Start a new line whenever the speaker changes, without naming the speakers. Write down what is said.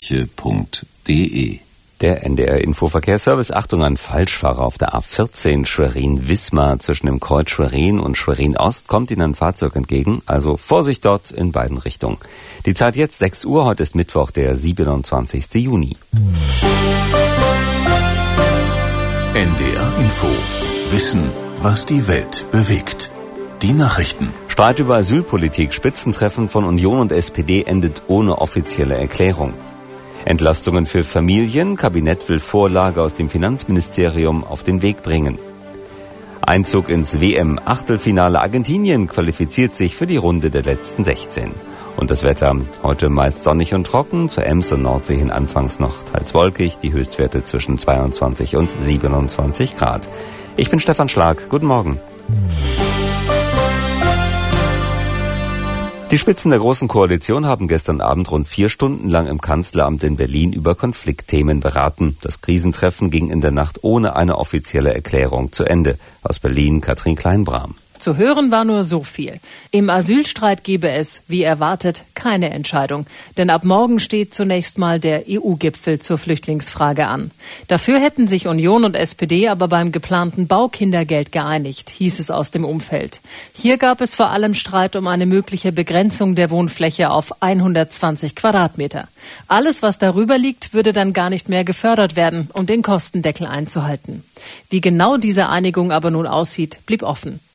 www.dr-info.de.
Der NDR-Infoverkehrsservice. Achtung an Falschfahrer auf der A14 Schwerin-Wismar. Zwischen dem Kreuz Schwerin und Schwerin-Ost kommt Ihnen ein Fahrzeug entgegen. Also Vorsicht dort in beiden Richtungen. Die Zeit jetzt 6 Uhr. Heute ist Mittwoch, der 27. Juni.
NDR Info. Wissen, was die Welt bewegt. Die Nachrichten.
Streit über Asylpolitik. Spitzentreffen von Union und SPD endet ohne offizielle Erklärung. Entlastungen für Familien. Kabinett will Vorlage aus dem Finanzministerium auf den Weg bringen. Einzug ins WM-Achtelfinale. Argentinien qualifiziert sich für die Runde der letzten 16. Und das Wetter. Heute meist sonnig und trocken. Zur Ems und Nordsee hin anfangs noch teils wolkig. Die Höchstwerte zwischen 22 und 27 Grad. Ich bin Stefan Schlag. Guten Morgen. Die Spitzen der Großen Koalition haben gestern Abend rund 4 Stunden lang im Kanzleramt in Berlin über Konfliktthemen beraten. Das Krisentreffen ging in der Nacht ohne eine offizielle Erklärung zu Ende. Aus Berlin Katrin Kleinbrahm.
Zu hören war nur so viel. Im Asylstreit gebe es, wie erwartet, keine Entscheidung. Denn ab morgen steht zunächst mal der EU-Gipfel zur Flüchtlingsfrage an. Dafür hätten sich Union und SPD aber beim geplanten Baukindergeld geeinigt, hieß es aus dem Umfeld. Hier gab es vor allem Streit um eine mögliche Begrenzung der Wohnfläche auf 120 Quadratmeter. Alles, was darüber liegt, würde dann gar nicht mehr gefördert werden, um den Kostendeckel einzuhalten. Wie genau diese Einigung aber nun aussieht, blieb offen.